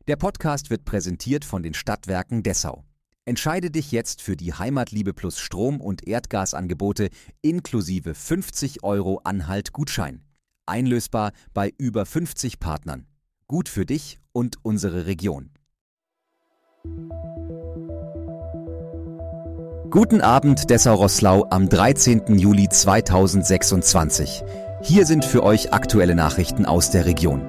Der Podcast wird präsentiert von den Stadtwerken Dessau. Entscheide dich jetzt für die Heimatliebe Plus Strom- und Erdgasangebote inklusive 50 € Anhalt-Gutschein. Einlösbar bei über 50 Partnern. Gut für dich und unsere Region. Guten Abend Dessau-Roßlau am 13. Juli 2026. Hier sind für euch aktuelle Nachrichten aus der Region.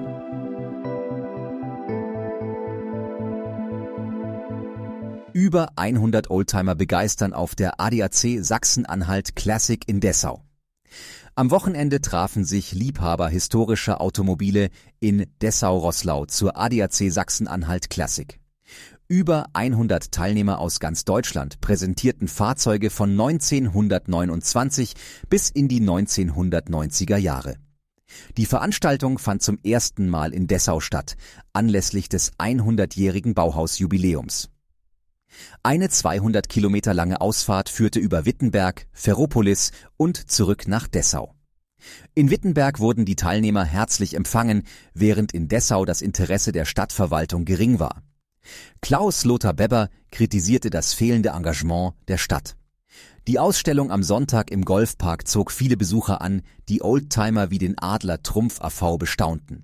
Über 100 Oldtimer begeistern auf der ADAC Sachsen-Anhalt Classic in Dessau. Am Wochenende trafen sich Liebhaber historischer Automobile in Dessau-Roßlau zur ADAC Sachsen-Anhalt Classic. Über 100 Teilnehmer aus ganz Deutschland präsentierten Fahrzeuge von 1929 bis in die 1990er Jahre. Die Veranstaltung fand zum ersten Mal in Dessau statt, anlässlich des 100-jährigen Bauhausjubiläums. Eine 200 Kilometer lange Ausfahrt führte über Wittenberg, Ferropolis und zurück nach Dessau. In Wittenberg wurden die Teilnehmer herzlich empfangen, während in Dessau das Interesse der Stadtverwaltung gering war. Klaus Lothar Bebber kritisierte das fehlende Engagement der Stadt. Die Ausstellung am Sonntag im Golfpark zog viele Besucher an, die Oldtimer wie den Adler Trumpf AV bestaunten.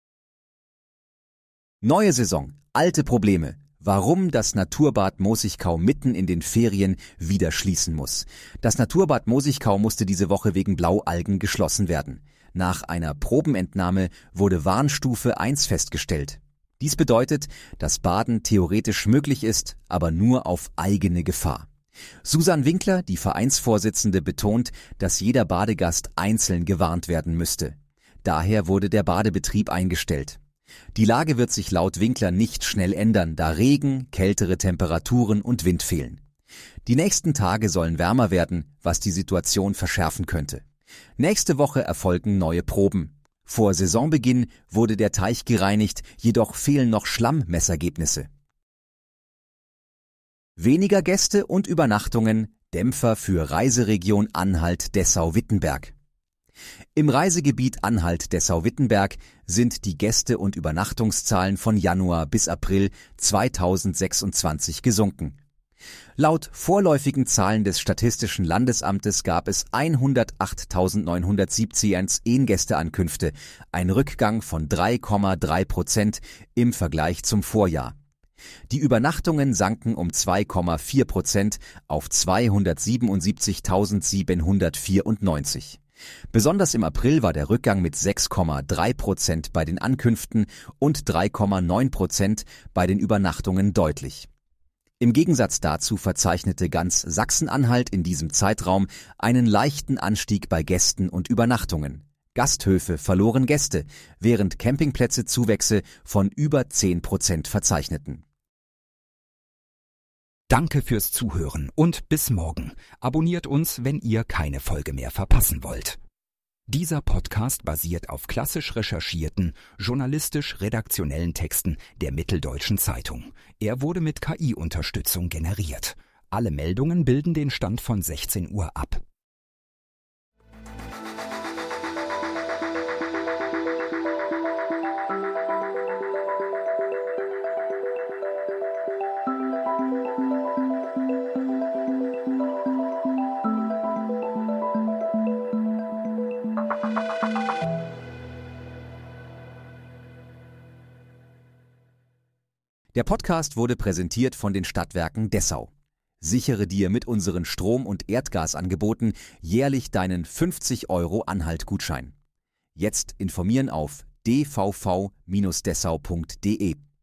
Neue Saison, alte Probleme. Warum das Naturbad Mosigkau mitten in den Ferien wieder schließen muss. Das Naturbad Mosigkau musste diese Woche wegen Blaualgen geschlossen werden. Nach einer Probenentnahme wurde Warnstufe 1 festgestellt. Dies bedeutet, dass Baden theoretisch möglich ist, aber nur auf eigene Gefahr. Susan Winkler, die Vereinsvorsitzende, betont, dass jeder Badegast einzeln gewarnt werden müsste. Daher wurde der Badebetrieb eingestellt. Die Lage wird sich laut Winkler nicht schnell ändern, da Regen, kältere Temperaturen und Wind fehlen. Die nächsten Tage sollen wärmer werden, was die Situation verschärfen könnte. Nächste Woche erfolgen neue Proben. Vor Saisonbeginn wurde der Teich gereinigt, jedoch fehlen noch Schlammmessergebnisse. Weniger Gäste und Übernachtungen, Dämpfer für Reiseregion Anhalt-Dessau-Wittenberg. Im Reisegebiet Anhalt-Dessau-Wittenberg sind die Gäste- und Übernachtungszahlen von Januar bis April 2026 gesunken. Laut vorläufigen Zahlen des Statistischen Landesamtes gab es 108.917 Gästeankünfte, ein Rückgang von 3,3% im Vergleich zum Vorjahr. Die Übernachtungen sanken um 2,4% auf 277.794. Besonders im April war der Rückgang mit 6,3% bei den Ankünften und 3,9% bei den Übernachtungen deutlich. Im Gegensatz dazu verzeichnete ganz Sachsen-Anhalt in diesem Zeitraum einen leichten Anstieg bei Gästen und Übernachtungen. Gasthöfe verloren Gäste, während Campingplätze Zuwächse von über 10% verzeichneten. Danke fürs Zuhören und bis morgen. Abonniert uns, wenn ihr keine Folge mehr verpassen wollt. Dieser Podcast basiert auf klassisch recherchierten, journalistisch-redaktionellen Texten der Mitteldeutschen Zeitung. Er wurde mit KI-Unterstützung generiert. Alle Meldungen bilden den Stand von 16 Uhr ab. Der Podcast wurde präsentiert von den Stadtwerken Dessau. Sichere dir mit unseren Strom- und Erdgasangeboten jährlich deinen 50 € Anhalt-Gutschein. Jetzt informieren auf dvv-dessau.de.